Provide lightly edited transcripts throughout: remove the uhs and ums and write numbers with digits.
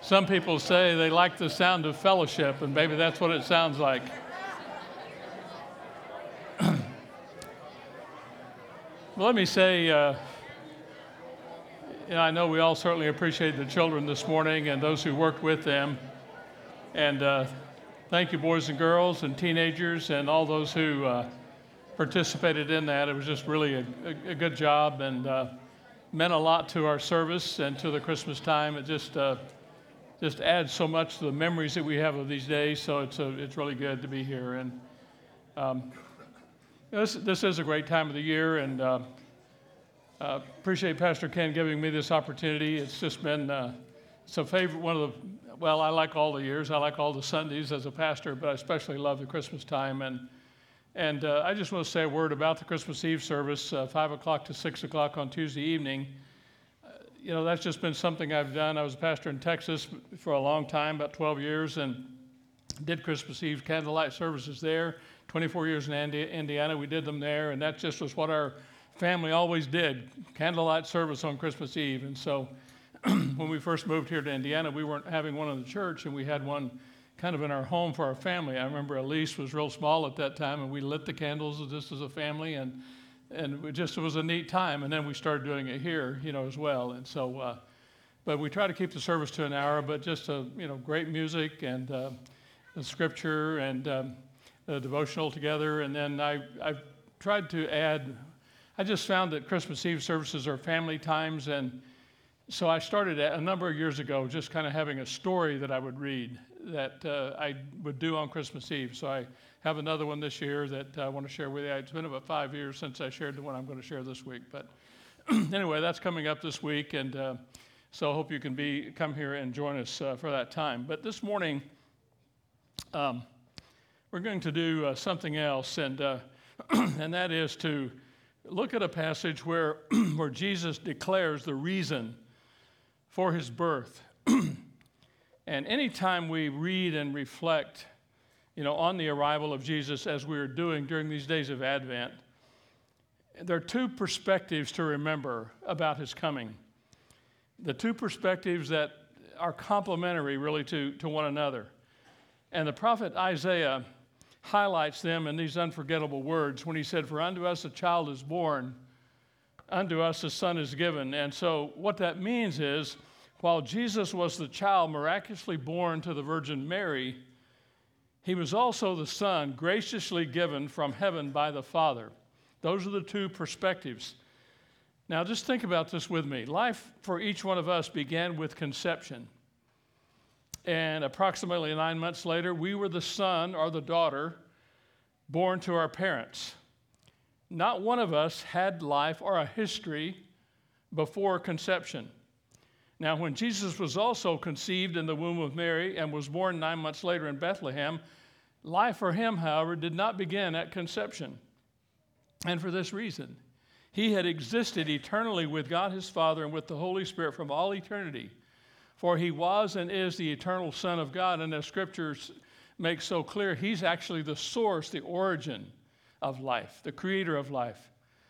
Some people say they like the sound of fellowship, and maybe that's what it sounds like. Well, let me say, I know we all certainly appreciate the children this morning and those who worked with them. And thank you, boys and girls and teenagers and all those who participated in that. It was just really a good job and meant a lot to our service and to the Christmas time. It just adds so much to the memories that we have of these days. So it's really good to be here. And this is a great time of the year, and appreciate Pastor Ken giving me this opportunity. It's just been it's a favorite one of the. Well, I like all the years. I like all the Sundays as a pastor, but I especially love the Christmas time. And I just want to say a word about the Christmas Eve service, 5 o'clock to 6 o'clock on Tuesday evening. That's just been something I've done. I was a pastor in Texas for a long time, about 12 years, and did Christmas Eve candlelight services there. 24 years in Indiana, we did them there, and that just was what our family always did, candlelight service on Christmas Eve. And so when we first moved here to Indiana, we weren't having one in the church, and we had one kind of in our home for our family. I remember Elise was real small at that time, and we lit the candles just as a family, and it was a neat time. And then we started doing it here, as well. And so, but we try to keep the service to an hour, but just, great music and the scripture and the devotional together. And then I've tried to add, I just found that Christmas Eve services are family times. And so I started a number of years ago just kind of having a story that I would read that I would do on Christmas Eve. So I have another one this year that I want to share with you. It's been about 5 years since I shared the one I'm going to share this week. But anyway, that's coming up this week. And so I hope you can come here and join us for that time. But this morning, we're going to do something else. And and that is to look at a passage where Jesus declares the reason for his birth. And anytime we read and reflect, on the arrival of Jesus as we're doing during these days of Advent, there are two perspectives to remember about his coming. The two perspectives that are complementary really to one another. And the prophet Isaiah highlights them in these unforgettable words when he said, "For unto us a child is born, unto us a son is given." And so what that means is, while Jesus was the child miraculously born to the Virgin Mary, he was also the Son graciously given from heaven by the Father. Those are the two perspectives. Now just think about this with me. Life for each one of us began with conception. And approximately 9 months later, we were the son or the daughter born to our parents. Not one of us had life or a history before conception. Now, when Jesus was also conceived in the womb of Mary and was born 9 months later in Bethlehem, life for him, however, did not begin at conception. And for this reason, he had existed eternally with God his Father and with the Holy Spirit from all eternity. For he was and is the eternal Son of God, and as scriptures make so clear, he's actually the source, the origin of life, the creator of life.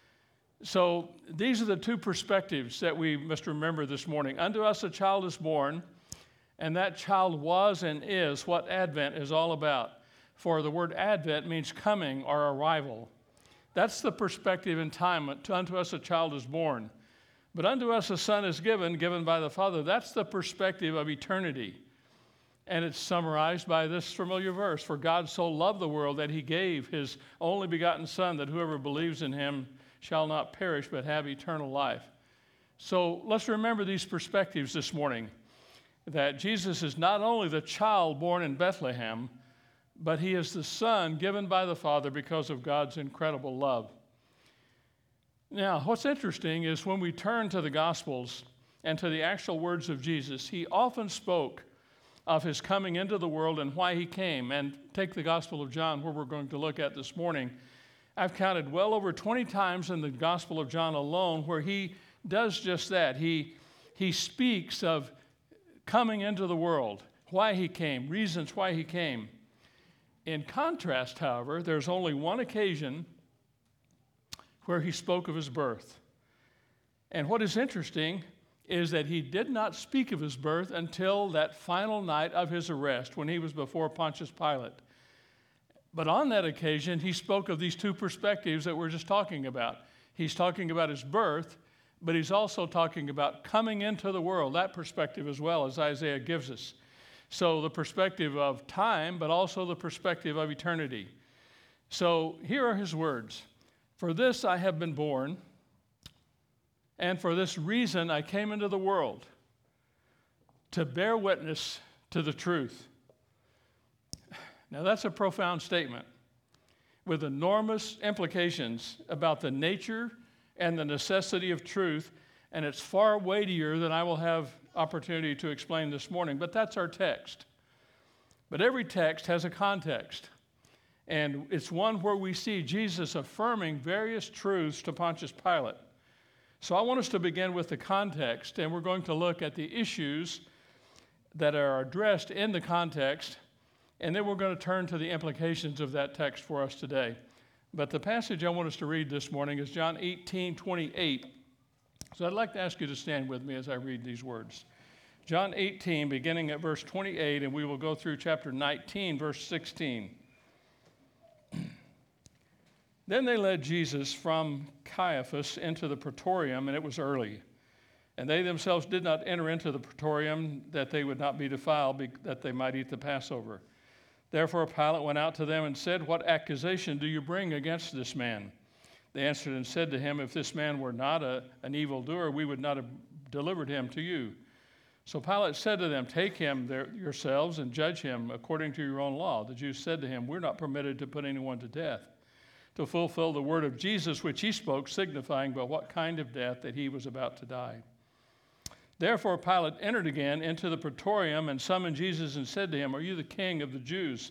So these are the two perspectives that we must remember this morning. Unto us a child is born, and that child was and is what Advent is all about. For the word Advent means coming or arrival. That's the perspective in time. Unto us a child is born. But unto us a son is given by the Father. That's the perspective of eternity. And it's summarized by this familiar verse. For God so loved the world that he gave his only begotten Son, that whoever believes in him shall not perish but have eternal life. So let's remember these perspectives this morning. That Jesus is not only the child born in Bethlehem, but he is the Son given by the Father because of God's incredible love. Now, what's interesting is when we turn to the Gospels and to the actual words of Jesus, he often spoke of his coming into the world and why he came. And take the Gospel of John, where we're going to look at this morning. I've counted well over 20 times in the Gospel of John alone where he does just that. He speaks of coming into the world, why he came, reasons why he came. In contrast, however, there's only one occasion where he spoke of his birth. And what is interesting is that he did not speak of his birth until that final night of his arrest when he was before Pontius Pilate. But on that occasion, he spoke of these two perspectives that we're just talking about. He's talking about his birth, but he's also talking about coming into the world, that perspective as well, as Isaiah gives us. So the perspective of time, but also the perspective of eternity. So here are his words. For this I have been born, and for this reason I came into the world, to bear witness to the truth. Now that's a profound statement with enormous implications about the nature and the necessity of truth, and it's far weightier than I will have opportunity to explain this morning, but that's our text. But every text has a context, and it's one where we see Jesus affirming various truths to Pontius Pilate. So I want us to begin with the context, and we're going to look at the issues that are addressed in the context, and then we're going to turn to the implications of that text for us today. But the passage I want us to read this morning is John 18:28. So I'd like to ask you to stand with me as I read these words. John 18, beginning at verse 28, and we will go through chapter 19, verse 16. Then they led Jesus from Caiaphas into the praetorium, and it was early. And they themselves did not enter into the praetorium, that they would not be defiled, that they might eat the Passover. Therefore Pilate went out to them and said, What accusation do you bring against this man? They answered and said to him, If this man were not an evildoer, we would not have delivered him to you. So Pilate said to them, Take him yourselves and judge him according to your own law. The Jews said to him, We're not permitted to put anyone to death, to fulfill the word of Jesus which he spoke, signifying by what kind of death that he was about to die. Therefore Pilate entered again into the praetorium and summoned Jesus and said to him, Are you the king of the Jews?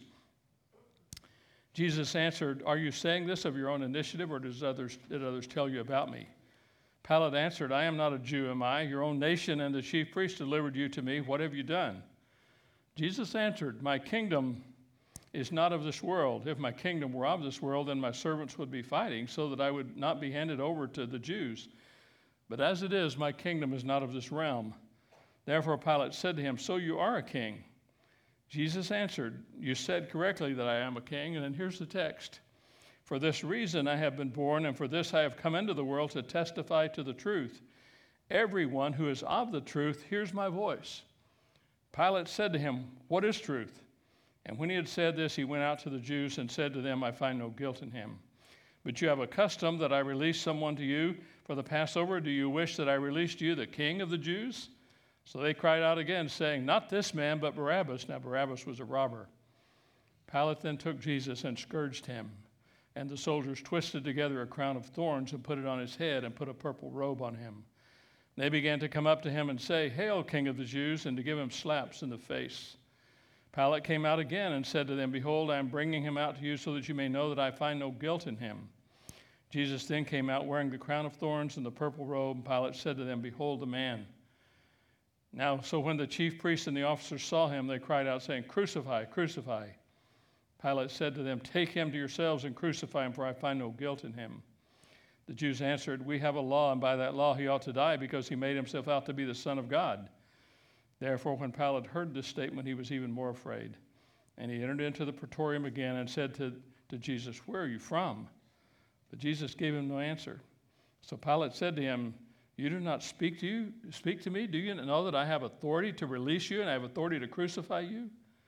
Jesus answered, Are you saying this of your own initiative, or did others tell you about me? Pilate answered, I am not a Jew, am I? Your own nation and the chief priests delivered you to me. What have you done? Jesus answered, My kingdom is not of this world. If my kingdom were of this world, then my servants would be fighting so that I would not be handed over to the Jews. But as it is, my kingdom is not of this realm. Therefore Pilate said to him, So you are a king? Jesus answered, You said correctly that I am a king. And then here's the text. For this reason I have been born, and for this I have come into the world to testify to the truth. Everyone who is of the truth hears my voice. Pilate said to him, What is truth? And when he had said this, he went out to the Jews and said to them, I find no guilt in him. But you have a custom that I release someone to you for the Passover. Do you wish that I released you the king of the Jews? So they cried out again, saying, Not this man, but Barabbas. Now Barabbas was a robber. Pilate then took Jesus and scourged him. And the soldiers twisted together a crown of thorns and put it on his head and put a purple robe on him. They began to come up to him and say, Hail, King of the Jews, and to give him slaps in the face. Pilate came out again and said to them, Behold, I am bringing him out to you so that you may know that I find no guilt in him. Jesus then came out wearing the crown of thorns and the purple robe. Pilate said to them, Behold the man. Now, so when the chief priests and the officers saw him, they cried out, saying, Crucify, crucify. Pilate said to them, Take him to yourselves and crucify him, for I find no guilt in him. The Jews answered, We have a law, and by that law he ought to die, because he made himself out to be the Son of God. Therefore, when Pilate heard this statement, he was even more afraid. And he entered into the praetorium again and said to Jesus, Where are you from? But Jesus gave him no answer. So Pilate said to him, You do not speak to me? Do you know that I have authority to release you and I have authority to crucify you?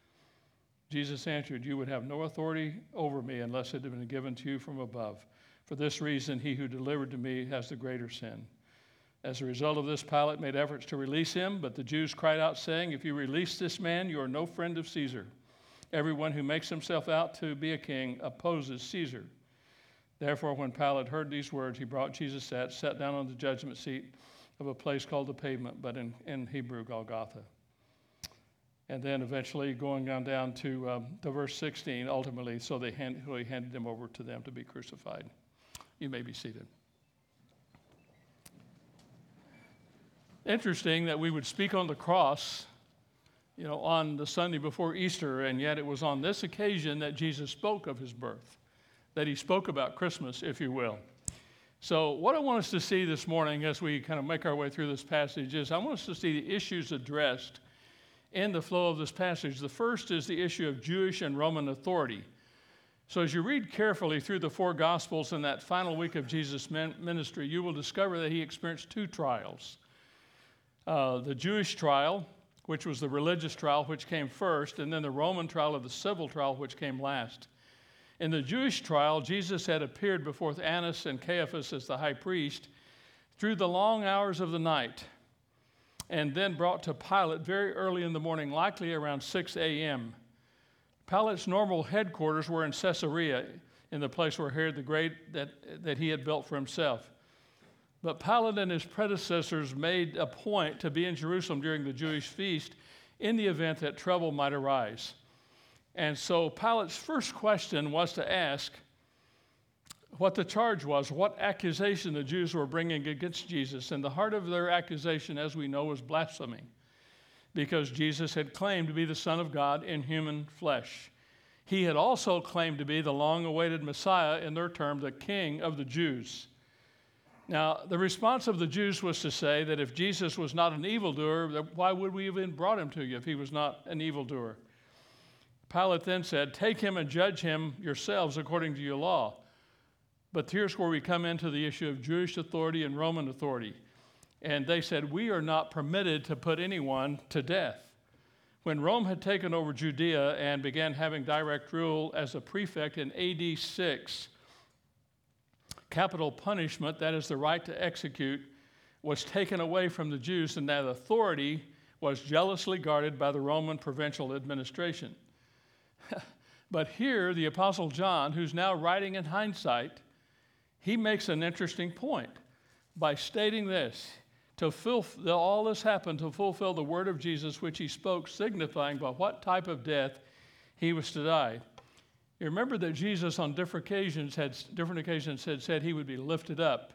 Jesus answered, You would have no authority over me unless it had been given to you from above. For this reason, he who delivered to me has the greater sin. As a result of this, Pilate made efforts to release him, but the Jews cried out, saying, If you release this man, you are no friend of Caesar. Everyone who makes himself out to be a king opposes Caesar. Therefore, when Pilate heard these words, he brought Jesus, sat down on the judgment seat of a place called the Pavement, but in Hebrew, Golgotha. And then eventually going on down to verse 16, ultimately, so he handed him over to them to be crucified. You may be seated. Interesting that we would speak on the cross, on the Sunday before Easter, and yet it was on this occasion that Jesus spoke of his birth, that he spoke about Christmas, if you will. So what I want us to see this morning as we kind of make our way through this passage is I want us to see the issues addressed in the flow of this passage. The first is the issue of Jewish and Roman authority. So as you read carefully through the four Gospels in that final week of Jesus' ministry, you will discover that he experienced two trials. The Jewish trial, which was the religious trial, which came first, and then the Roman trial of the civil trial, which came last. In the Jewish trial, Jesus had appeared before Annas and Caiaphas as the high priest through the long hours of the night, and then brought to Pilate very early in the morning, likely around 6 a.m. Pilate's normal headquarters were in Caesarea, in the place where Herod the Great that he had built for himself. But Pilate and his predecessors made a point to be in Jerusalem during the Jewish feast in the event that trouble might arise. And so Pilate's first question was to ask what the charge was, what accusation the Jews were bringing against Jesus. And the heart of their accusation, as we know, was blasphemy, because Jesus had claimed to be the Son of God in human flesh. He had also claimed to be the long-awaited Messiah, in their term, the King of the Jews. Now, the response of the Jews was to say that if Jesus was not an evildoer, why would we even brought him to you if he was not an evildoer? Pilate then said, "Take him and judge him yourselves according to your law." But here's where we come into the issue of Jewish authority and Roman authority. And they said, "We are not permitted to put anyone to death." When Rome had taken over Judea and began having direct rule as a prefect in AD 6, capital punishment, that is the right to execute, was taken away from the Jews, and that authority was jealously guarded by the Roman provincial administration. But here, the Apostle John, who's now writing in hindsight, he makes an interesting point by stating this: all this happened to fulfill the word of Jesus, which he spoke, signifying by what type of death he was to die. You remember that Jesus on different occasions had said he would be lifted up.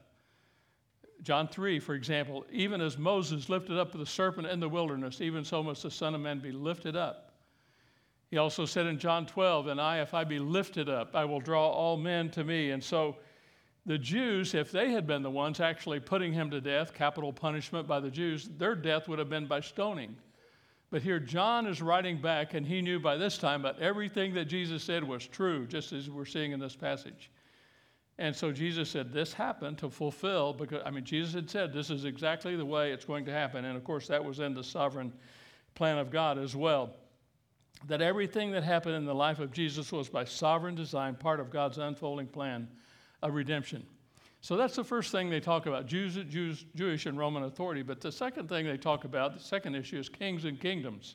John 3, for example, even as Moses lifted up the serpent in the wilderness, even so must the Son of Man be lifted up. He also said in John 12, "And if I be lifted up, I will draw all men to me." And so the Jews, if they had been the ones actually putting him to death, capital punishment by the Jews, their death would have been by stoning. But here John is writing back, and he knew by this time that everything that Jesus said was true, just as we're seeing in this passage. And so Jesus said this happened to fulfill, because, Jesus had said this is exactly the way it's going to happen. And of course, that was in the sovereign plan of God as well. That everything that happened in the life of Jesus was by sovereign design, part of God's unfolding plan of redemption. So that's the first thing they talk about, Jewish and Roman authority. But the second thing they talk about, the second issue, is kings and kingdoms.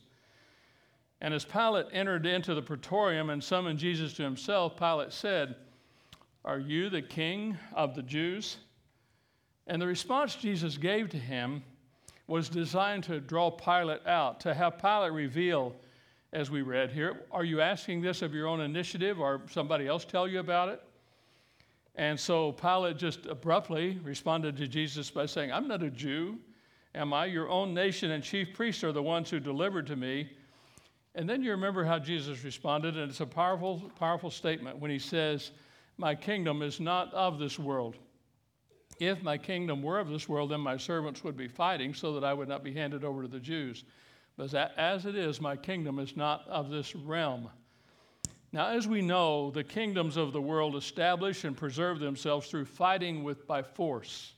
And as Pilate entered into the praetorium and summoned Jesus to himself, Pilate said, "Are you the king of the Jews?" And the response Jesus gave to him was designed to draw Pilate out, to have Pilate reveal, as we read here, are you asking this of your own initiative, or somebody else tell you about it? And so Pilate just abruptly responded to Jesus by saying, "I'm not a Jew, am I? Your own nation and chief priests are the ones who delivered to me." And then you remember how Jesus responded, and it's a powerful, powerful statement when he says, "My kingdom is not of this world. If my kingdom were of this world, then my servants would be fighting so that I would not be handed over to the Jews. But as it is, my kingdom is not of this realm." Now, as we know, the kingdoms of the world establish and preserve themselves through fighting by force.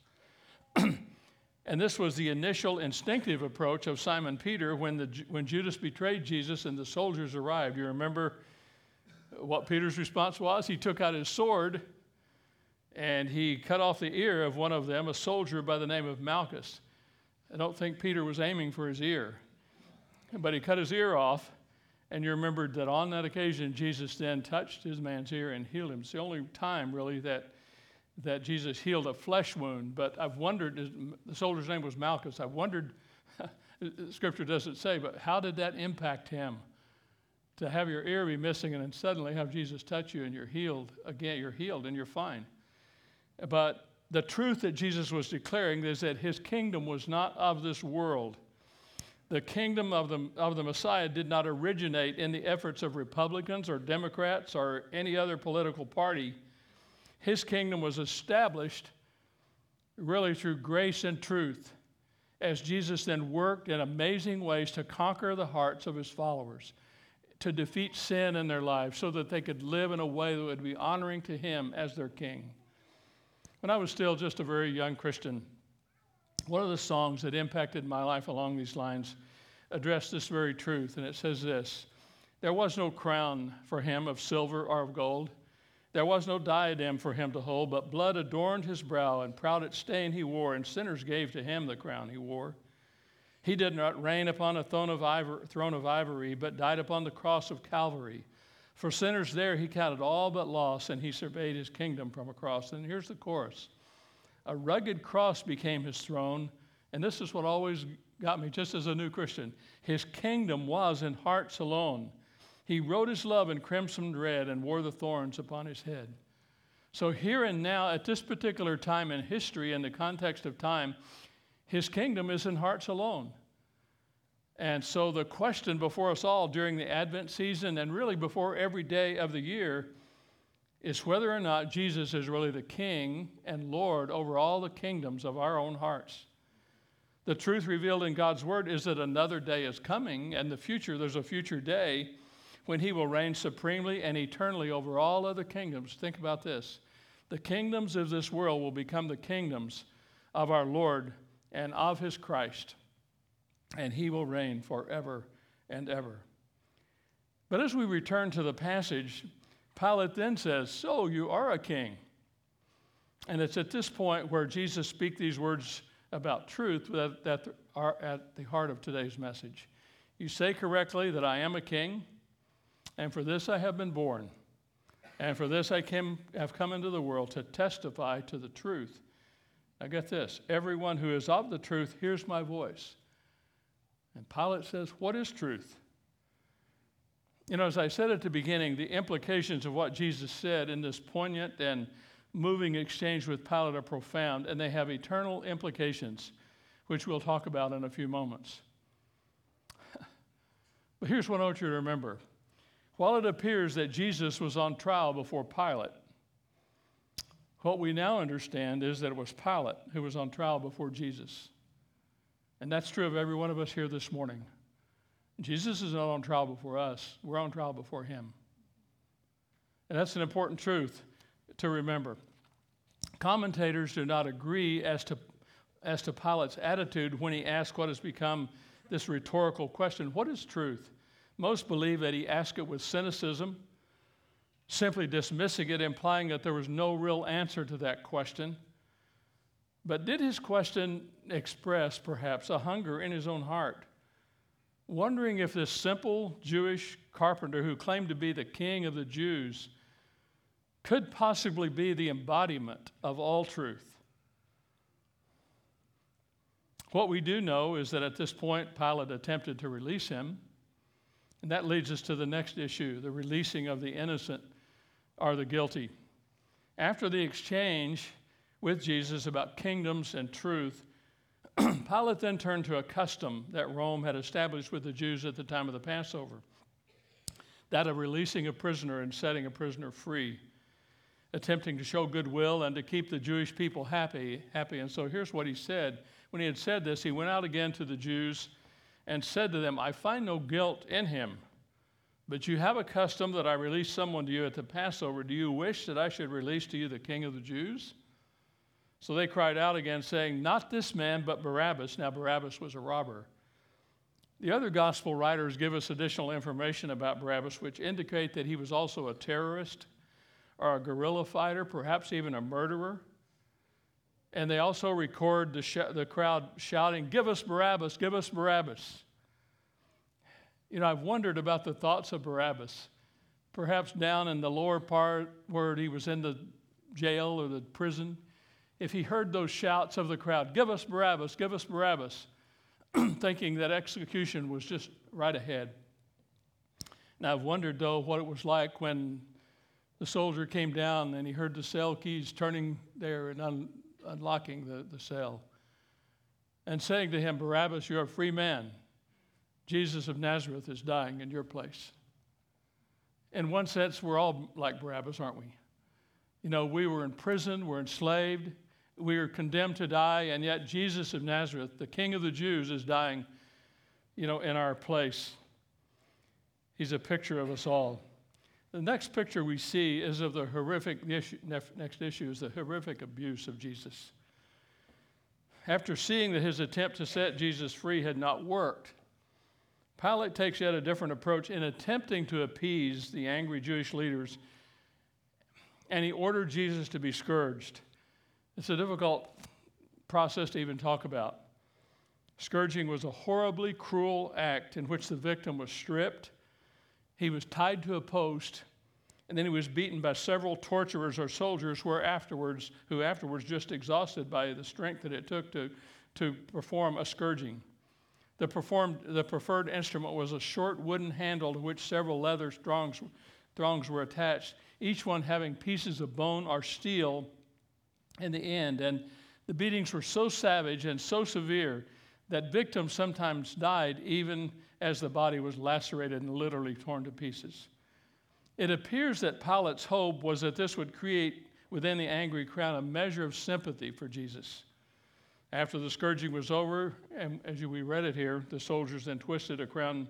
And this was the initial instinctive approach of Simon Peter when Judas betrayed Jesus and the soldiers arrived. You remember what Peter's response was? He took out his sword and he cut off the ear of one of them, a soldier by the name of Malchus. I don't think Peter was aiming for his ear, but he cut his ear off. And you remembered that on that occasion, Jesus then touched his man's ear and healed him. It's the only time, really, that Jesus healed a flesh wound. But I've wondered, the soldier's name was Malchus. I've wondered, Scripture doesn't say, but how did that impact him? To have your ear be missing and then suddenly have Jesus touch you and you're healed. Again, you're healed and you're fine. But the truth that Jesus was declaring is that his kingdom was not of this world. The kingdom of the Messiah did not originate in the efforts of Republicans or Democrats or any other political party. His kingdom was established really through grace and truth, as Jesus then worked in amazing ways to conquer the hearts of his followers, to defeat sin in their lives so that they could live in a way that would be honoring to him as their king. When I was still just a very young Christian, one of the songs that impacted my life along these lines addressed this very truth, and it says this: "There was no crown for him of silver or of gold. There was no diadem for him to hold, but blood adorned his brow, and proud its stain he wore, and sinners gave to him the crown he wore. He did not reign upon a throne of ivory, but died upon the cross of Calvary. For sinners there he counted all but loss, and he surveyed his kingdom from a cross." And here's the chorus: "A rugged cross became his throne," and this is what always got me just as a new Christian. "His kingdom was in hearts alone. He wrote his love in crimson red and wore the thorns upon his head." So here and now, at this particular time in history, in the context of time, his kingdom is in hearts alone. And so the question before us all during the Advent season, and really before every day of the year, is whether or not Jesus is really the King and Lord over all the kingdoms of our own hearts. The truth revealed in God's Word is that another day is coming, and there's a future day when he will reign supremely and eternally over all other kingdoms. Think about this: the kingdoms of this world will become the kingdoms of our Lord and of his Christ, and he will reign forever and ever. But as we return to the passage, Pilate then says, "So you are a king." And it's at this point where Jesus speaks these words about truth that are at the heart of today's message. "You say correctly that I am a king, and for this I have been born, and for this I have come into the world to testify to the truth." Now get this: "Everyone who is of the truth hears my voice." And Pilate says, what is truth? You know, as I said at the beginning, the implications of what Jesus said in this poignant and moving exchange with Pilate are profound, and they have eternal implications, which we'll talk about in a few moments. But here's what I want you to remember. While it appears that Jesus was on trial before Pilate, what we now understand is that it was Pilate who was on trial before Jesus. And that's true of every one of us here this morning. Jesus is not on trial before us. We're on trial before him. And that's an important truth to remember. Commentators do not agree as to Pilate's attitude when he asked what has become this rhetorical question: what is truth? Most believe that he asked it with cynicism, simply dismissing it, implying that there was no real answer to that question. But did his question express, perhaps, a hunger in his own heart, wondering if this simple Jewish carpenter who claimed to be the king of the Jews could possibly be the embodiment of all truth? What we do know is that at this point, Pilate attempted to release him. And that leads us to the next issue, the releasing of the innocent or the guilty. After the exchange with Jesus about kingdoms and truth, Pilate then turned to a custom that Rome had established with the Jews at the time of the Passover, that of releasing a prisoner and setting a prisoner free, attempting to show goodwill and to keep the Jewish people happy. And so here's what he said. When he had said this, he went out again to the Jews and said to them, "I find no guilt in him, but you have a custom that I release someone to you at the Passover. Do you wish that I should release to you the king of the Jews?" So they cried out again, saying, "Not this man, but Barabbas." Now, Barabbas was a robber. The other gospel writers give us additional information about Barabbas, which indicate that he was also a terrorist or a guerrilla fighter, perhaps even a murderer. And they also record the crowd shouting, "Give us Barabbas, give us Barabbas." You know, I've wondered about the thoughts of Barabbas. Perhaps down in the lower part where he was in the jail or the prison, if he heard those shouts of the crowd, "Give us Barabbas, give us Barabbas," thinking that execution was just right ahead. Now, I've wondered, though, what it was like when the soldier came down and he heard the cell keys turning there and unlocking the cell and saying to him, "Barabbas, you're a free man. Jesus of Nazareth is dying in your place." In one sense, we're all like Barabbas, aren't we? You know, we were in prison, we're enslaved, we are condemned to die, and yet Jesus of Nazareth, the King of the Jews, is dying, in our place. He's a picture of us all. The next picture we see is of the horrific issue. Next issue is the horrific abuse of Jesus. After seeing that his attempt to set Jesus free had not worked, Pilate takes yet a different approach in attempting to appease the angry Jewish leaders, and he ordered Jesus to be scourged. It's a difficult process to even talk about. Scourging was a horribly cruel act in which the victim was stripped, he was tied to a post, and then he was beaten by several torturers or soldiers who afterwards just exhausted by the strength that it took to perform a scourging. The preferred instrument was a short wooden handle to which several leather thongs were attached, each one having pieces of bone or steel in the end. And the beatings were so savage and so severe that victims sometimes died even as the body was lacerated and literally torn to pieces. It appears that Pilate's hope was that this would create within the angry crowd a measure of sympathy for Jesus. After the scourging was over, and as we read it here, the soldiers then twisted a crown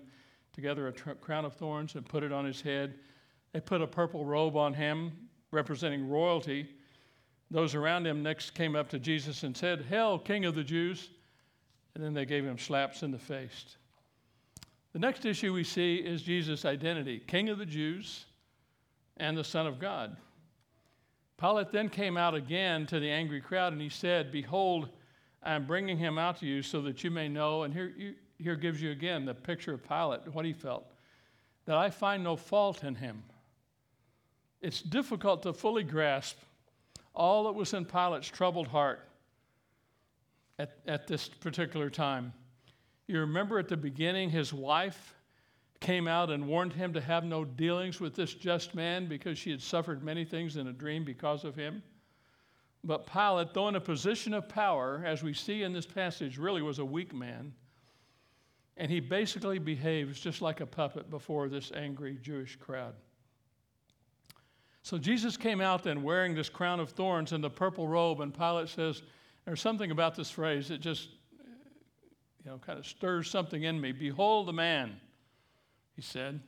of thorns and put it on his head. They put a purple robe on him, representing royalty. Those around him next came up to Jesus and said, "Hail, King of the Jews!" And then they gave him slaps in the face. The next issue we see is Jesus' identity, King of the Jews and the Son of God. Pilate then came out again to the angry crowd and he said, "Behold, I am bringing him out to you so that you may know," and here gives you again the picture of Pilate, what he felt, "that I find no fault in him." It's difficult to fully grasp all that was in Pilate's troubled heart at this particular time. You remember at the beginning, his wife came out and warned him to have no dealings with this just man because she had suffered many things in a dream because of him. But Pilate, though in a position of power, as we see in this passage, really was a weak man. And he basically behaves just like a puppet before this angry Jewish crowd. So Jesus came out then wearing this crown of thorns and the purple robe, and Pilate says, there's something about this phrase that just kind of stirs something in me. "Behold the man," he said.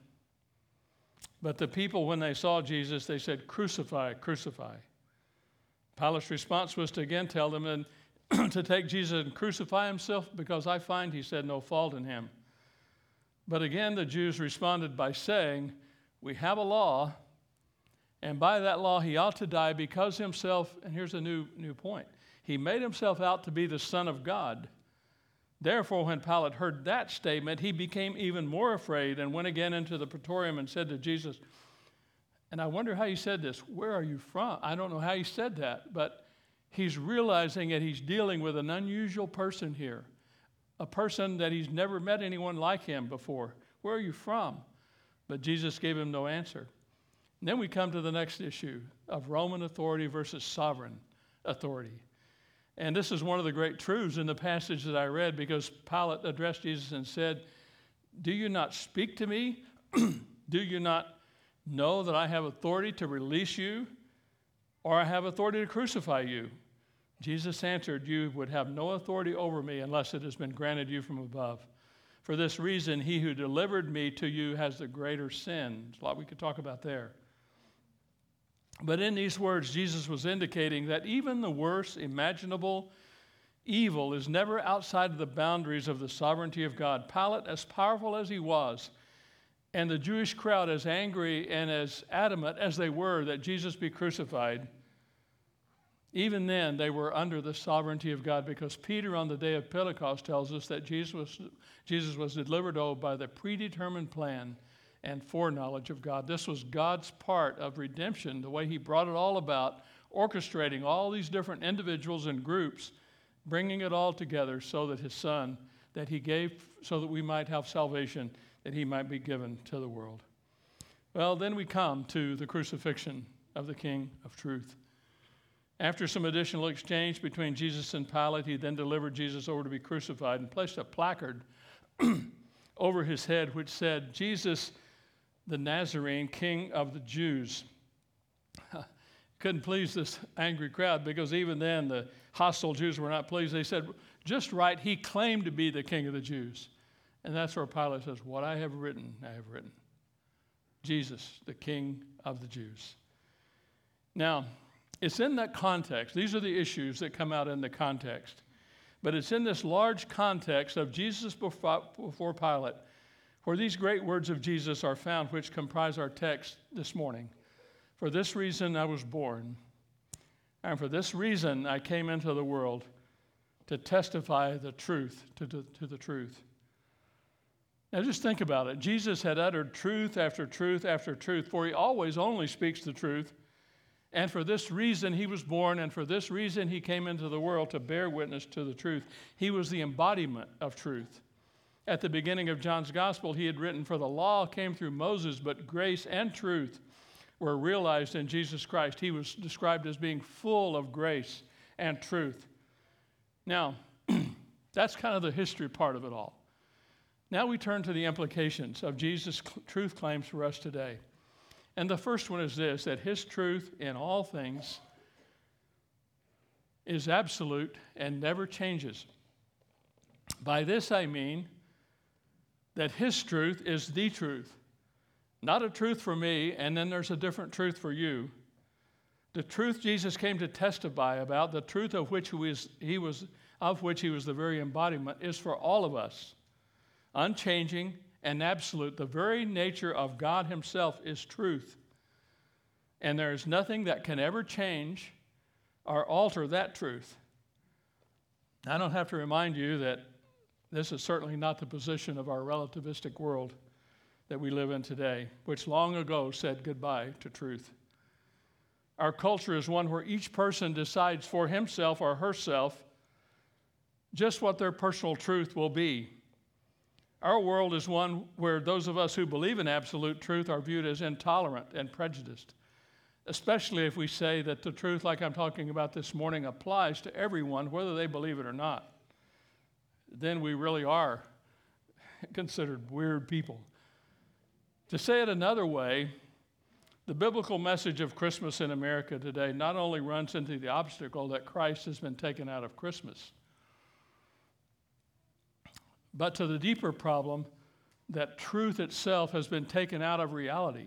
But the people, when they saw Jesus, they said, "Crucify, crucify." Pilate's response was to again tell them and to take Jesus and crucify himself, because I find, he said, no fault in him. But again, the Jews responded by saying, "We have a law, and by that law he ought to die because himself," and here's a new point, "he made himself out to be the Son of God." Therefore, when Pilate heard that statement, he became even more afraid and went again into the praetorium and said to Jesus, and I wonder how he said this, "Where are you from?" I don't know how he said that, but he's realizing that he's dealing with an unusual person here, a person that he's never met anyone like him before. "Where are you from?" But Jesus gave him no answer. And then we come to the next issue of Roman authority versus sovereign authority. And this is one of the great truths in the passage that I read, because Pilate addressed Jesus and said, "Do you not speak to me? Do you not know that I have authority to release you, or I have authority to crucify you?" Jesus answered, "You would have no authority over me unless it has been granted you from above. For this reason, he who delivered me to you has the greater sin." There's a lot we could talk about there. But in these words, Jesus was indicating that even the worst imaginable evil is never outside of the boundaries of the sovereignty of God. Pilate, as powerful as he was, and the Jewish crowd as angry and as adamant as they were that Jesus be crucified, even then they were under the sovereignty of God, because Peter on the day of Pentecost tells us that Jesus was delivered over by the predetermined plan and foreknowledge of God. This was God's part of redemption, the way he brought it all about, orchestrating all these different individuals and groups, bringing it all together so that his son, that he gave so that we might have salvation, that he might be given to the world. Well, then we come to the crucifixion of the King of Truth. After some additional exchange between Jesus and Pilate, he then delivered Jesus over to be crucified and placed a placard over his head which said, "Jesus the Nazarene, King of the Jews." couldn't please this angry crowd, because even then the hostile Jews were not pleased. They said, just right, he claimed to be the king of the Jews. And that's where Pilate says, what I have written, I have written. Jesus, the King of the Jews. Now, it's in that context. These are the issues that come out in the context. But it's in this large context of Jesus before Pilate where these great words of Jesus are found, which comprise our text this morning. For this reason I was born, and for this reason I came into the world, to testify the truth, to the truth. Now just think about it. Jesus had uttered truth after truth after truth, for he always only speaks the truth. And for this reason he was born, and for this reason he came into the world, to bear witness to the truth. He was the embodiment of truth. At the beginning of John's gospel, he had written, for the law came through Moses, but grace and truth were realized in Jesus Christ. He was described as being full of grace and truth. Now, that's kind of the history part of it all. Now we turn to the implications of Jesus' truth claims for us today. And the first one is this, that his truth in all things is absolute and never changes. By this I mean that his truth is the truth. Not a truth for me, and then there's a different truth for you. The truth Jesus came to testify about, the truth of which he was the very embodiment, is for all of us. Unchanging and absolute. The very nature of God himself is truth. And there is nothing that can ever change or alter that truth. I don't have to remind you that this is certainly not the position of our relativistic world that we live in today, which long ago said goodbye to truth. Our culture is one where each person decides for himself or herself just what their personal truth will be. Our world is one where those of us who believe in absolute truth are viewed as intolerant and prejudiced, especially if we say that the truth, like I'm talking about this morning, applies to everyone, whether they believe it or not. Then we really are considered weird people. To say it another way, the biblical message of Christmas in America today not only runs into the obstacle that Christ has been taken out of Christmas, but to the deeper problem that truth itself has been taken out of reality.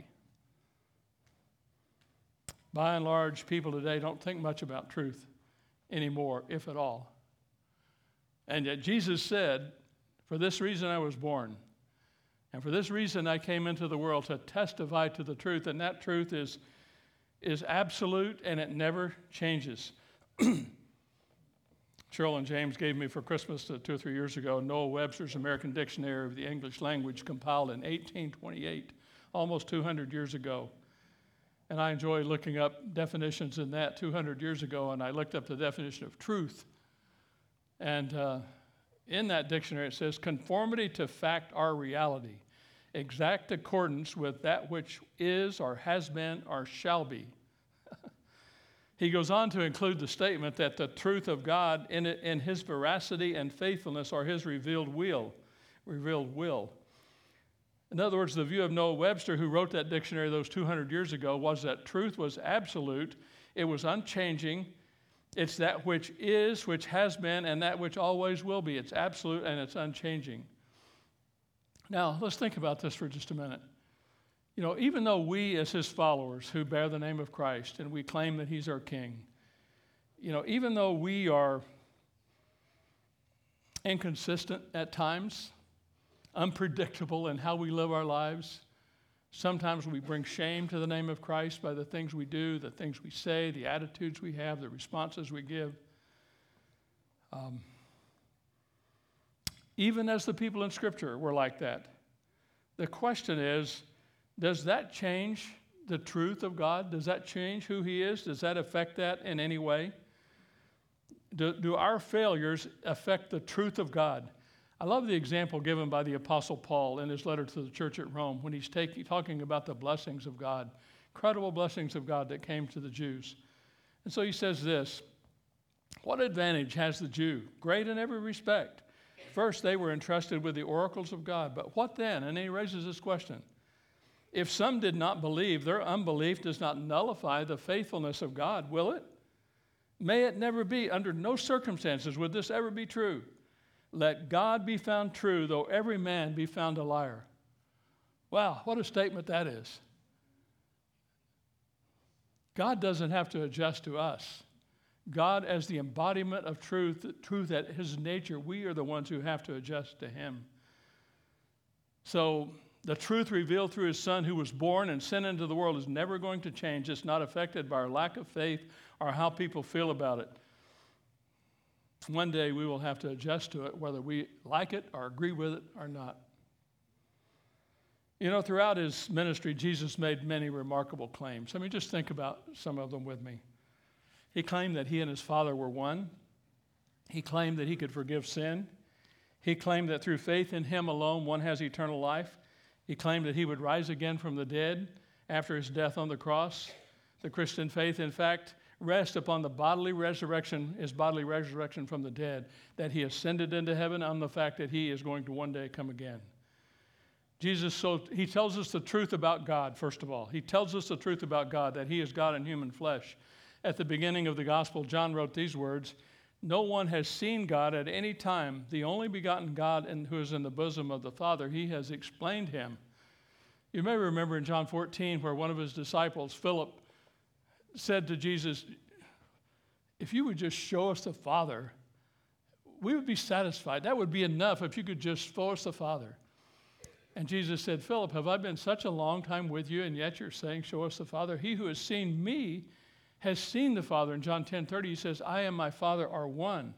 By and large, people today don't think much about truth anymore, if at all. And yet Jesus said, for this reason I was born, and for this reason I came into the world, to testify to the truth, and that truth is absolute and it never changes. Cheryl and James gave me for Christmas 2 or 3 years ago Noah Webster's American Dictionary of the English Language, compiled in 1828, almost 200 years ago. And I enjoy looking up definitions in that 200 years ago, and I looked up the definition of truth. And in that dictionary it says, conformity to fact or reality, exact accordance with that which is or has been or shall be. He goes on to include the statement that the truth of God in his veracity and faithfulness are his revealed will. In other words, the view of Noah Webster, who wrote that dictionary those 200 years ago, was that truth was absolute, it was unchanging, it's that which is, which has been, and that which always will be. It's absolute and it's unchanging. Now, let's think about this for just a minute. You know, even though we as his followers who bear the name of Christ and we claim that he's our king, you know, even though we are inconsistent at times, unpredictable in how we live our lives, sometimes we bring shame to the name of Christ by the things we do, the things we say, the attitudes we have, the responses we give. Even as the people in Scripture were like that. The question is, does that change the truth of God? Does that change who he is? Does that affect that in any way? Do our failures affect the truth of God? I love the example given by the Apostle Paul in his letter to the church at Rome when he's talking about the blessings of God, incredible blessings of God that came to the Jews. And so he says this, what advantage has the Jew? Great in every respect. First, they were entrusted with the oracles of God, but what then? And then he raises this question. If some did not believe, their unbelief does not nullify the faithfulness of God, will it? May it never be. Under no circumstances would this ever be true. Let God be found true, though every man be found a liar. Wow, what a statement that is. God doesn't have to adjust to us. God, as the embodiment of truth at his nature, we are the ones who have to adjust to him. So the truth revealed through his son who was born and sent into the world is never going to change. It's not affected by our lack of faith or how people feel about it. One day we will have to adjust to it, whether we like it or agree with it or not. You know, throughout his ministry, Jesus made many remarkable claims. I mean, just think about some of them with me. He claimed that he and his Father were one. He claimed that he could forgive sin. He claimed that through faith in him alone, one has eternal life. He claimed that he would rise again from the dead after his death on the cross. The Christian faith, in fact, rests upon the bodily resurrection, his bodily resurrection from the dead, that he ascended into heaven, on the fact that he is going to one day come again. He tells us the truth about God, first of all. He tells us the truth about God, that he is God in human flesh. At the beginning of the gospel, John wrote these words, "No one has seen God at any time. The only begotten God who is in the bosom of the Father, he has explained him." You may remember in John 14 where one of his disciples, Philip, said to Jesus, "If you would just show us the Father, we would be satisfied. That would be enough if you could just show us the Father." And Jesus said, "Philip, have I been such a long time with you, and yet you're saying, 'Show us the Father'? He who has seen me has seen the Father." In John 10:30, he says, "I and my Father are one."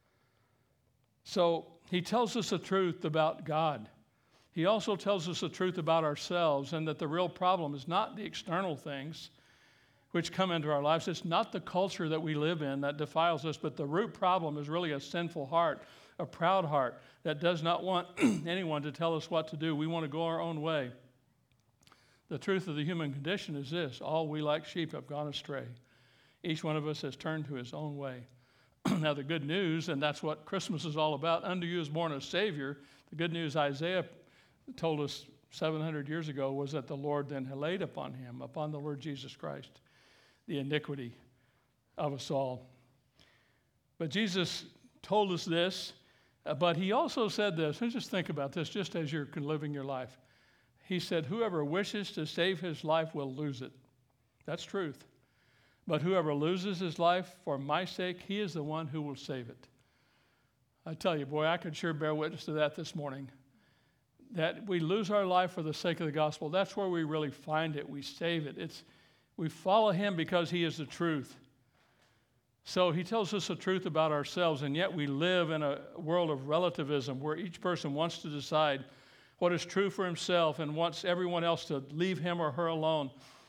So he tells us the truth about God. He also tells us the truth about ourselves, and that the real problem is not the external things which come into our lives. It's not the culture that we live in that defiles us, but the root problem is really a sinful heart, a proud heart that does not want anyone to tell us what to do. We want to go our own way. The truth of the human condition is this: all we like sheep have gone astray. Each one of us has turned to his own way. Now the good news, and that's what Christmas is all about, unto you is born a Savior. The good news Isaiah told us 700 years ago was that the Lord then had laid upon him, upon the Lord Jesus Christ, the iniquity of us all. But Jesus told us this, but he also said this, and just think about this, just as you're living your life. He said, "Whoever wishes to save his life will lose it." That's truth. "But whoever loses his life for my sake, he is the one who will save it." I tell you, boy, I could sure bear witness to that this morning. That we lose our life for the sake of the gospel. That's where we really find it. We save it. We follow him because he is the truth. So he tells us the truth about ourselves, and yet we live in a world of relativism where each person wants to decide what is true for himself and wants everyone else to leave him or her alone.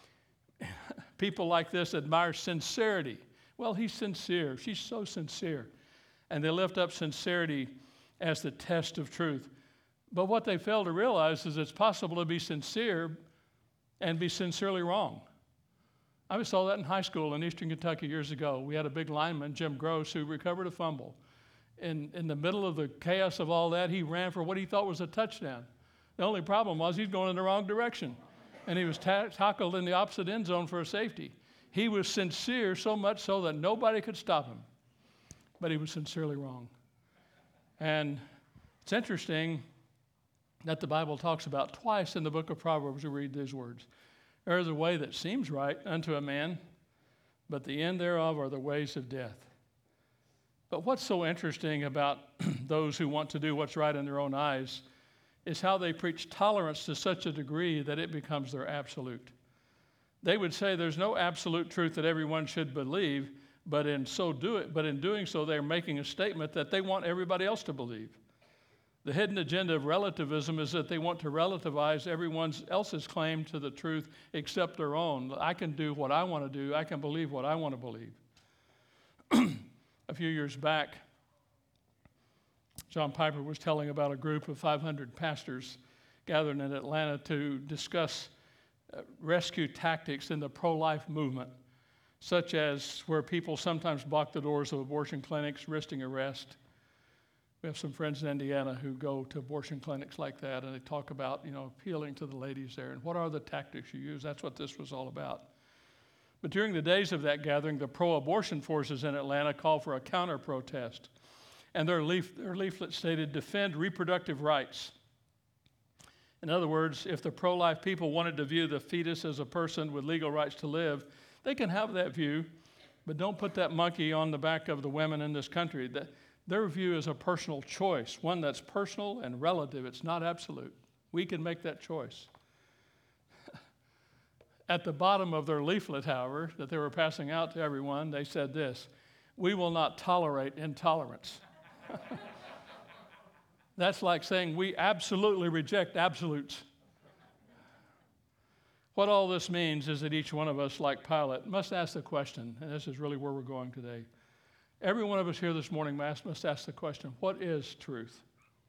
People like this admire sincerity. Well, he's sincere. She's so sincere. And they lift up sincerity as the test of truth. But what they fail to realize is it's possible to be sincere and be sincerely wrong. I saw that in high school in Eastern Kentucky years ago. We had a big lineman, Jim Gross, who recovered a fumble. In the middle of the chaos of all that, he ran for what he thought was a touchdown. The only problem was he's going in the wrong direction. And he was tackled in the opposite end zone for a safety. He was sincere, so much so that nobody could stop him. But he was sincerely wrong. And it's interesting that the Bible talks about twice in the book of Proverbs. We read these words: "There is a way that seems right unto a man, but the end thereof are the ways of death." But what's so interesting about those who want to do what's right in their own eyes is how they preach tolerance to such a degree that it becomes their absolute. They would say there's no absolute truth that everyone should believe, but in doing so, they're making a statement that they want everybody else to believe. The hidden agenda of relativism is that they want to relativize everyone else's claim to the truth except their own. I can do what I want to do. I can believe what I want to believe. A few years back, John Piper was telling about a group of 500 pastors gathered in Atlanta to discuss rescue tactics in the pro-life movement, such as where people sometimes block the doors of abortion clinics, risking arrest. We have some friends in Indiana who go to abortion clinics like that, and they talk about, appealing to the ladies there. And what are the tactics you use? That's what this was all about. But during the days of that gathering, the pro-abortion forces in Atlanta called for a counter-protest. And their leaflet stated, "Defend reproductive rights." In other words, if the pro-life people wanted to view the fetus as a person with legal rights to live, they can have that view, but don't put that monkey on the back of the women in this country. Their view is a personal choice, one that's personal and relative. It's not absolute. We can make that choice. At the bottom of their leaflet, however, that they were passing out to everyone, they said this: "We will not tolerate intolerance." That's like saying we absolutely reject absolutes. What all this means is that each one of us, like Pilate, must ask the question, and this is really where we're going today. Every one of us here this morning must ask the question, what is truth?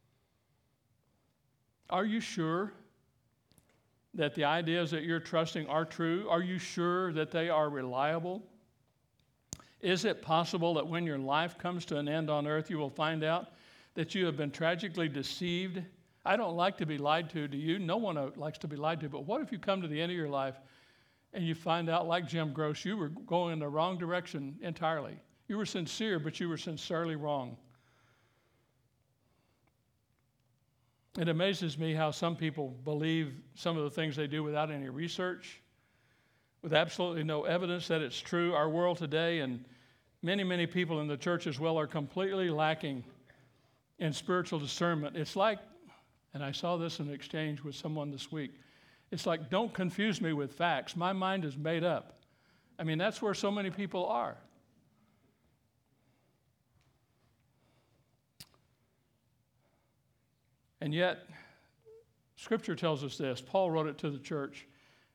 Are you sure that the ideas that you're trusting are true? Are you sure that they are reliable? Is it possible that when your life comes to an end on earth, you will find out that you have been tragically deceived? I don't like to be lied to. Do you? No one likes to be lied to. But what if you come to the end of your life and you find out, like Jim Gross, you were going in the wrong direction entirely? You were sincere, but you were sincerely wrong. It amazes me how some people believe some of the things they do without any research, with absolutely no evidence that it's true. Our world today, and many, many people in the church as well, are completely lacking in spiritual discernment. It's like, and I saw this in an exchange with someone this week, it's like, don't confuse me with facts. My mind is made up. I mean, that's where so many people are. And yet, Scripture tells us this. Paul wrote it to the church.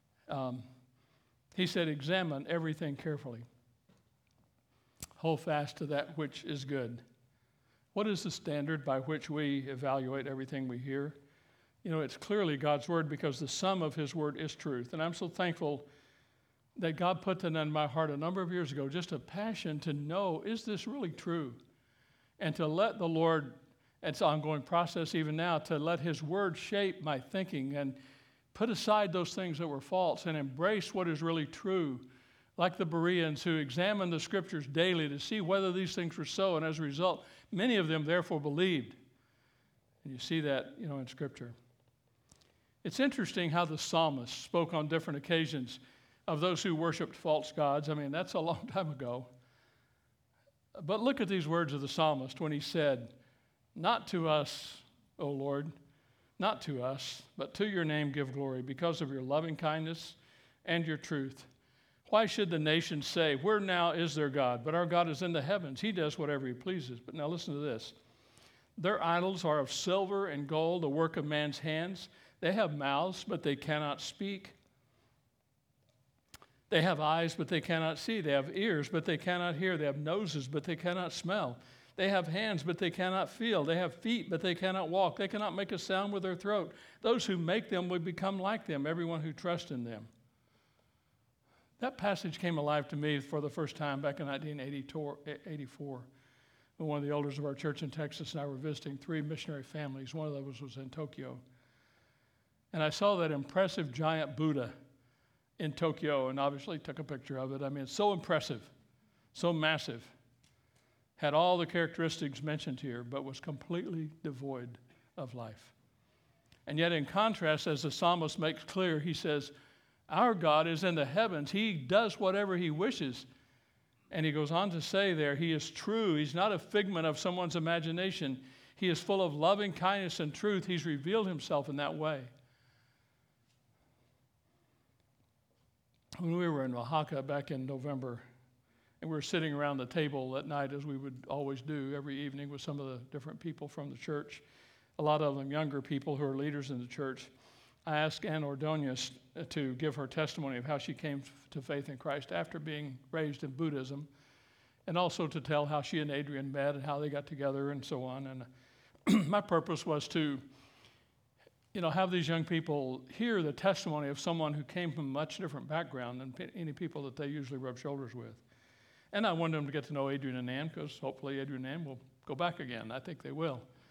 He said, examine everything carefully. Hold fast to that which is good. What is the standard by which we evaluate everything we hear? It's clearly God's word, because the sum of his word is truth. And I'm so thankful that God put that in my heart a number of years ago, just a passion to know, is this really true? And to let the Lord, it's an ongoing process even now, to let his word shape my thinking and put aside those things that were false and embrace what is really true, like the Bereans who examined the scriptures daily to see whether these things were so, and as a result, many of them therefore believed. And you see that, in Scripture. It's interesting how the psalmist spoke on different occasions of those who worshiped false gods. I mean, that's a long time ago. But look at these words of the psalmist when he said, "Not to us, O Lord, not to us, but to your name give glory, because of your loving kindness and your truth. Why should the nations say, where now is their God? But our God is in the heavens. He does whatever he pleases." But now listen to this. "Their idols are of silver and gold, the work of man's hands. They have mouths, but they cannot speak. They have eyes, but they cannot see. They have ears, but they cannot hear. They have noses, but they cannot smell. They have hands, but they cannot feel. They have feet, but they cannot walk. They cannot make a sound with their throat. Those who make them will become like them, everyone who trusts in them." That passage came alive to me for the first time back in 1984. When one of the elders of our church in Texas and I were visiting 3 missionary families. One of those was in Tokyo. And I saw that impressive giant Buddha in Tokyo and obviously took a picture of it. I mean, it's so impressive, so massive. Had all the characteristics mentioned here, but was completely devoid of life. And yet in contrast, as the psalmist makes clear, he says, our God is in the heavens. He does whatever he wishes. And he goes on to say there, he is true. He's not a figment of someone's imagination. He is full of loving kindness and truth. He's revealed himself in that way. When we were in Oaxaca back in November, and we were sitting around the table at night, as we would always do every evening with some of the different people from the church, a lot of them younger people who are leaders in the church, I asked Ann Ordonez to give her testimony of how she came to faith in Christ after being raised in Buddhism, and also to tell how she and Adrian met and how they got together and so on. And my purpose was to, have these young people hear the testimony of someone who came from a much different background than any people that they usually rub shoulders with. And I wanted them to get to know Adrian and Ann, because hopefully Adrian and Ann will go back again. I think they will.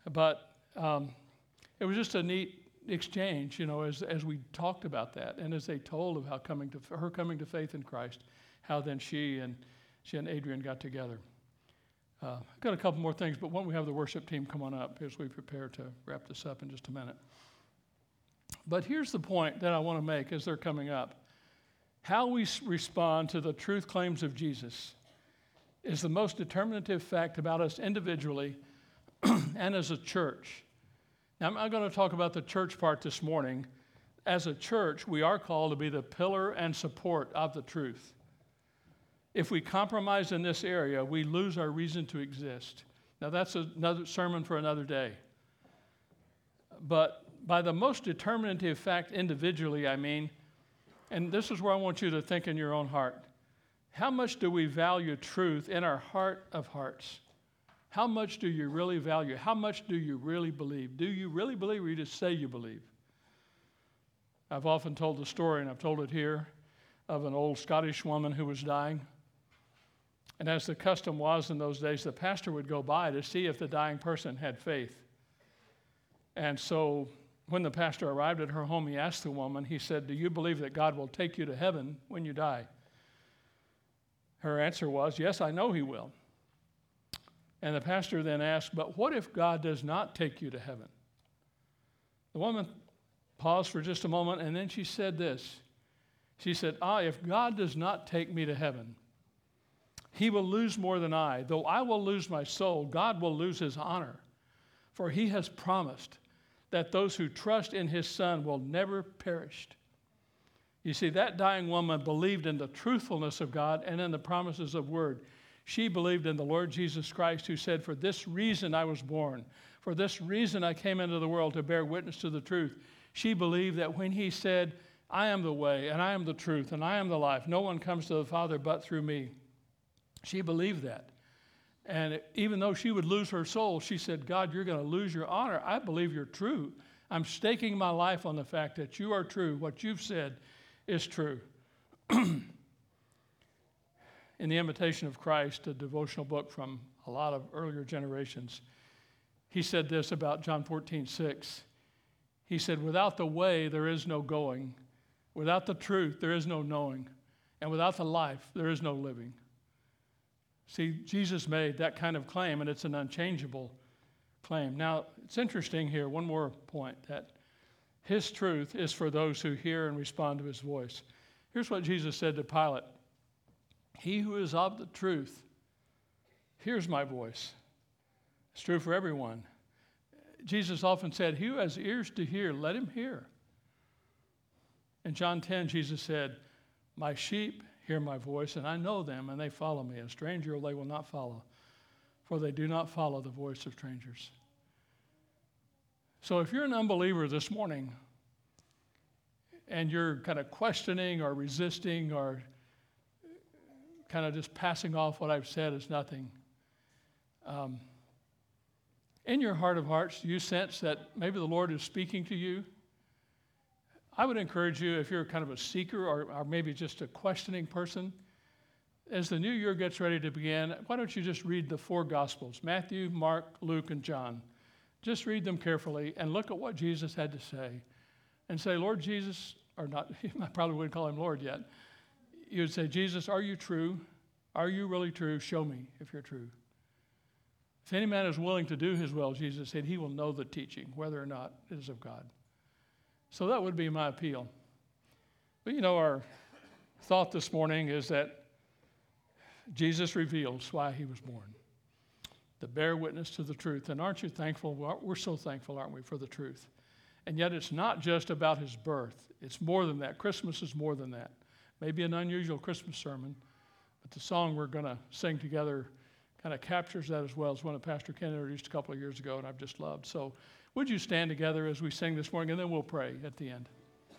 But it was just a neat exchange, as we talked about that, and as they told of how her coming to faith in Christ, how then she and Adrian got together. I've got a couple more things, but why don't we have the worship team come on up as we prepare to wrap this up in just a minute. But here's the point that I want to make as they're coming up. How we respond to the truth claims of Jesus is the most determinative fact about us individually and as a church. Now, I'm not going to talk about the church part this morning. As a church, we are called to be the pillar and support of the truth. If we compromise in this area, we lose our reason to exist. Now, that's another sermon for another day. But by the most determinative fact individually, I mean, and this is where I want you to think in your own heart, how much do we value truth in our heart of hearts? How much do you really value? How much do you really believe? Do you really believe, or you just say you believe? I've often told the story, and I've told it here, of an old Scottish woman who was dying. And as the custom was in those days, the pastor would go by to see if the dying person had faith. And so when the pastor arrived at her home, he asked the woman, he said, "Do you believe that God will take you to heaven when you die?" Her answer was, "Yes, I know he will." And the pastor then asked, "But what if God does not take you to heaven?" The woman paused for just a moment, and then she said this. She said, "If God does not take me to heaven, he will lose more than I. Though I will lose my soul, God will lose his honor. For he has promised that those who trust in his Son will never perish." You see, that dying woman believed in the truthfulness of God and in the promises of word. She believed in the Lord Jesus Christ, who said, "For this reason I was born. For this reason I came into the world, to bear witness to the truth." She believed that when he said, "I am the way, and I am the truth, and I am the life. No one comes to the Father but through me." She believed that. And even though she would lose her soul, she said, "God, you're going to lose your honor. I believe you're true. I'm staking my life on the fact that you are true. What you've said is true." In The Imitation of Christ, a devotional book from a lot of earlier generations, he said this about John 14:6. He said, "Without the way, there is no going. Without the truth, there is no knowing. And without the life, there is no living." See, Jesus made that kind of claim, and it's an unchangeable claim. Now, it's interesting here, one more point, that his truth is for those who hear and respond to his voice. Here's what Jesus said to Pilate. "He who is of the truth hears my voice." It's true for everyone. Jesus often said, "He who has ears to hear, let him hear." In John 10, Jesus said, "My sheep hear my voice, and I know them, and they follow me. A stranger they will not follow, for they do not follow the voice of strangers." So if you're an unbeliever this morning, and you're kind of questioning or resisting or kind of just passing off what I've said as nothing, in your heart of hearts, do you sense that maybe the Lord is speaking to you? I would encourage you, if you're kind of a seeker or maybe just a questioning person, as the new year gets ready to begin, why don't you just read the 4 Gospels, Matthew, Mark, Luke, and John. Just read them carefully and look at what Jesus had to say and say, "Lord Jesus," or not, I probably wouldn't call him Lord yet. You would say, "Jesus, are you true? Are you really true? Show me if you're true." If any man is willing to do his will, Jesus said, he will know the teaching, whether or not it is of God. So that would be my appeal. But our thought this morning is that Jesus reveals why he was born, to bear witness to the truth. And aren't you thankful? We're so thankful, aren't we, for the truth? And yet it's not just about his birth. It's more than that. Christmas is more than that. Maybe an unusual Christmas sermon, but the song we're going to sing together kind of captures that as well. It's one that Pastor Ken introduced a couple of years ago, and I've just loved. So would you stand together as we sing this morning, and then we'll pray at the end.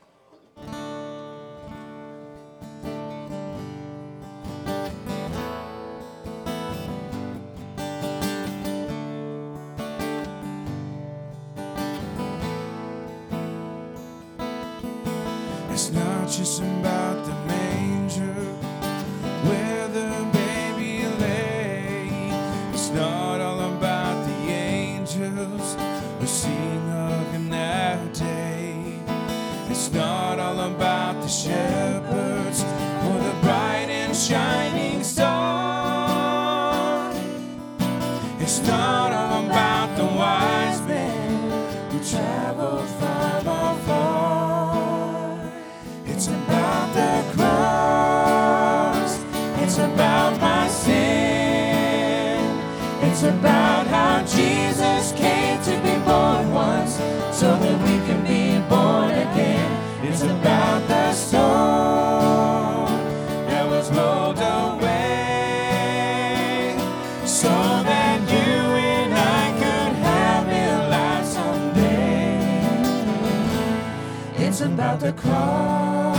It's not just about the manger where the baby lay. It's not all about the angels It's not all about the shepherds or the bright and shining star. It's not all about the wise men who traveled from afar. It's about the cross. It's about my sin. It's about how Jesus came to be born once so that we can be born again. It's about the stone that was rolled away so that you and I could have new life someday. It's about the cross.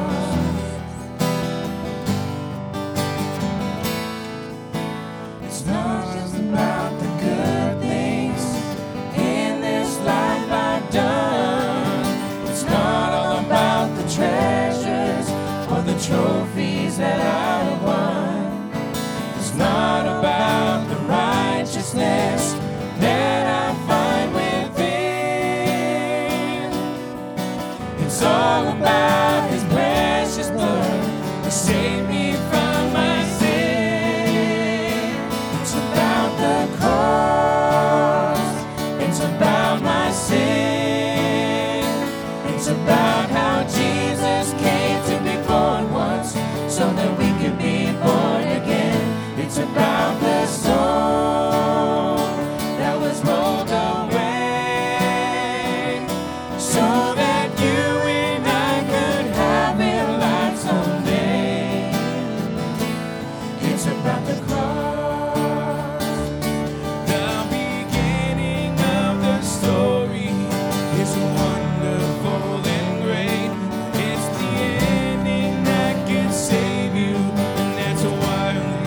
It's not just about the good things in this life I've done. It's not all about the treasures or the trophies that I won. It's not about the righteousness that I find within. It's all about His precious blood to save me from my sin. It's about the cross. It's about my sin. It's about how Jesus came to be born once so that we could be born again. It's about the stone that was rolled away so that you and I could have new life someday. It's about the cross. The beginning of the story is wonderful and great. It's the ending that can save you, and that's why we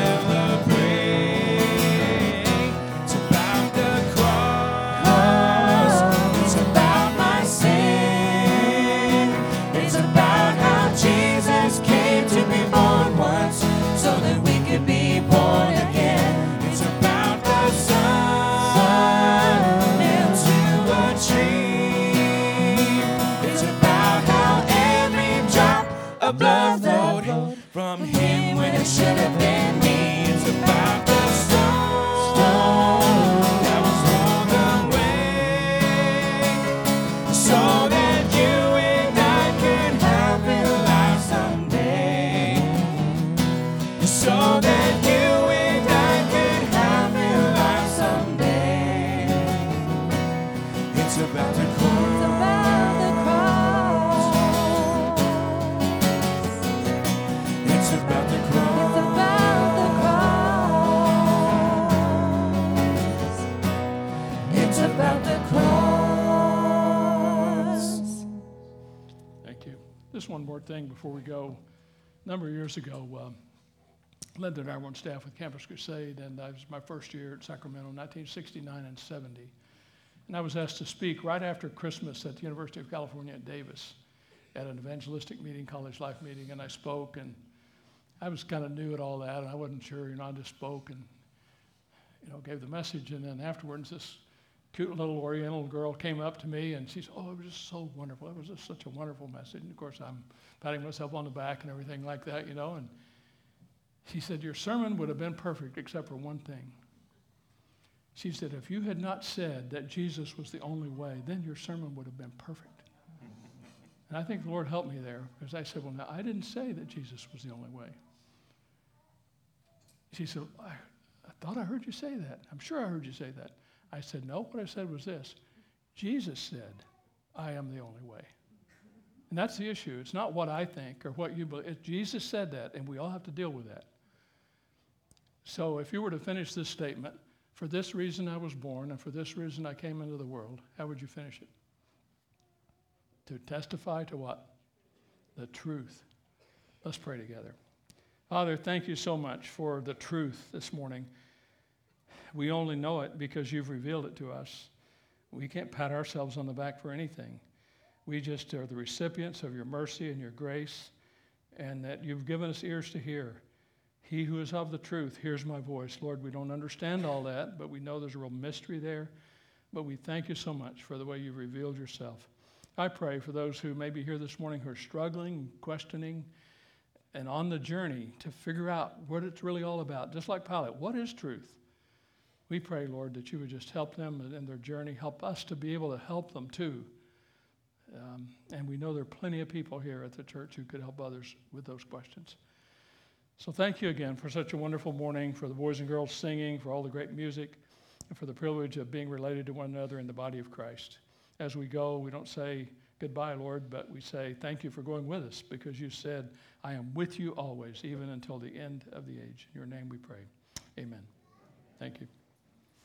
celebrate. It's about the cross. It's about my sin. It's about how Jesus came to be born once so that we could be born again. It's about the sun into a tree. It's about how every drop of blood flowed from Him when it should have been me. It's about the stone that was rolled away so that you and I could have new life someday. So that you and I could have new life someday. It's about the cross. It's about the cross. It's about the cross. Thank you. Just one more thing before we go. A number of years ago, Linda and I were on staff with Campus Crusade, and it was my first year at Sacramento, 1969 and 70. And I was asked to speak right after Christmas at the University of California at Davis at an evangelistic meeting, college life meeting, and I spoke, and I was kind of new at all that, and I wasn't sure, I just spoke and, gave the message, and then afterwards this cute little Oriental girl came up to me, and she said, "Oh, it was just so wonderful. It was just such a wonderful message." And of course, I'm patting myself on the back and everything like that, and she said, "Your sermon would have been perfect except for one thing." She said, "If you had not said that Jesus was the only way, then your sermon would have been perfect." And I think the Lord helped me there, because I said, "Well, now, I didn't say that Jesus was the only way." She said, I thought I heard you say that. I'm sure I heard you say that. I said, "No, what I said was this. Jesus said, I am the only way." And that's the issue. It's not what I think or what you believe. Jesus said that, and we all have to deal with that. So if you were to finish this statement, "For this reason I was born, and for this reason I came into the world," how would you finish it? To testify to what? The truth. Let's pray together. Father, thank you so much for the truth this morning. We only know it because you've revealed it to us. We can't pat ourselves on the back for anything. We just are the recipients of your mercy and your grace, and that you've given us ears to hear. He who is of the truth hears my voice. Lord, we don't understand all that, but we know there's a real mystery there. But we thank you so much for the way you've revealed yourself. I pray for those who may be here this morning who are struggling, questioning, and on the journey to figure out what it's really all about. Just like Pilate, what is truth? We pray, Lord, that you would just help them in their journey, help us to be able to help them too. And we know there are plenty of people here at the church who could help others with those questions. So thank you again for such a wonderful morning, for the boys and girls singing, for all the great music, and for the privilege of being related to one another in the body of Christ. As we go, we don't say goodbye, Lord, but we say thank you for going with us, because you said, I am with you always, even until the end of the age. In your name we pray. Amen. Thank you.